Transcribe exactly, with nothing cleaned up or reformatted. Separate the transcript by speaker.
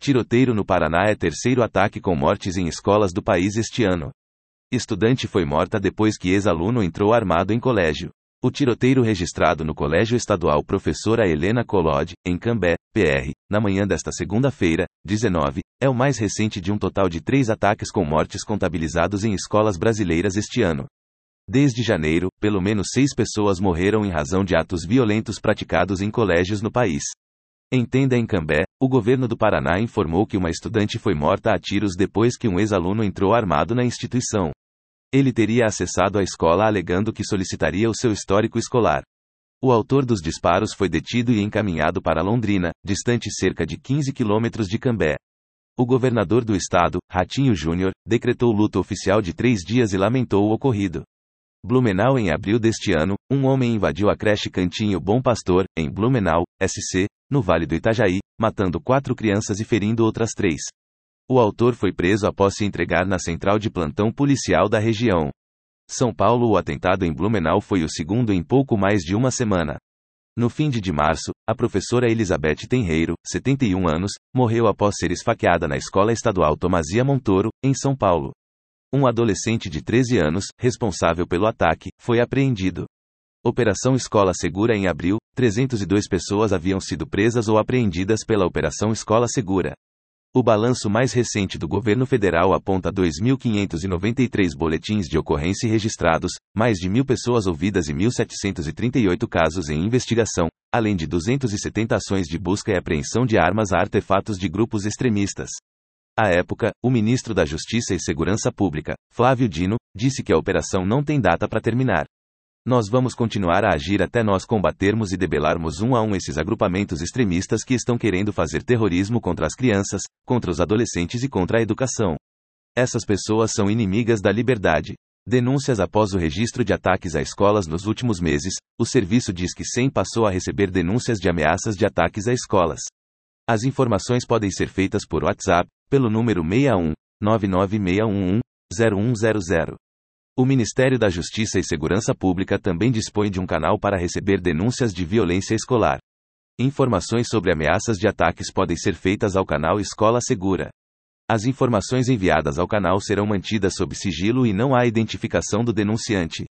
Speaker 1: Tiroteio no Paraná é terceiro ataque com mortes em escolas do país este ano. Estudante foi morta depois que ex-aluno entrou armado em colégio. O tiroteio registrado no Colégio Estadual Professora Helena Collodi, em Cambé, P R, na manhã desta segunda-feira, dezenove, é o mais recente de um total de três ataques com mortes contabilizados em escolas brasileiras este ano. Desde janeiro, pelo menos seis pessoas morreram em razão de atos violentos praticados em colégios no país. Em tenda em Cambé, o governo do Paraná informou que uma estudante foi morta a tiros depois que um ex-aluno entrou armado na instituição. Ele teria acessado a escola alegando que solicitaria o seu histórico escolar. O autor dos disparos foi detido e encaminhado para Londrina, distante cerca de quinze quilômetros de Cambé. O governador do estado, Ratinho Júnior, decretou luto oficial de três dias e lamentou o ocorrido. Blumenau. Em abril deste ano, um homem invadiu a creche Cantinho Bom Pastor, em Blumenau, S C, no Vale do Itajaí, matando quatro crianças e ferindo outras três. O autor foi preso após se entregar na central de plantão policial da região. São Paulo. O atentado em Blumenau foi o segundo em pouco mais de uma semana. No fim de março, a professora Elizabeth Tenreiro, setenta e um anos, morreu após ser esfaqueada na Escola Estadual Tomazia Montoro, em São Paulo. Um adolescente de treze anos, responsável pelo ataque, foi apreendido. Operação Escola Segura. Em abril, trezentas e duas pessoas haviam sido presas ou apreendidas pela Operação Escola Segura. O balanço mais recente do governo federal aponta dois mil quinhentos e noventa e três boletins de ocorrência registrados, mais de mil pessoas ouvidas e mil setecentos e trinta e oito casos em investigação, além de duzentas e setenta ações de busca e apreensão de armas a artefatos de grupos extremistas. À época, o ministro da Justiça e Segurança Pública, Flávio Dino, disse que a operação não tem data para terminar. Nós vamos continuar a agir até nós combatermos e debelarmos um a um esses agrupamentos extremistas que estão querendo fazer terrorismo contra as crianças, contra os adolescentes e contra a educação. Essas pessoas são inimigas da liberdade. Denúncias. Após o registro de ataques a escolas nos últimos meses, o serviço diz que S E M passou a receber denúncias de ameaças de ataques a escolas. As informações podem ser feitas por WhatsApp, pelo número seis um, nove nove seis um um, zero um zero zero. O Ministério da Justiça e Segurança Pública também dispõe de um canal para receber denúncias de violência escolar. Informações sobre ameaças de ataques podem ser feitas ao canal Escola Segura. As informações enviadas ao canal serão mantidas sob sigilo e não há identificação do denunciante.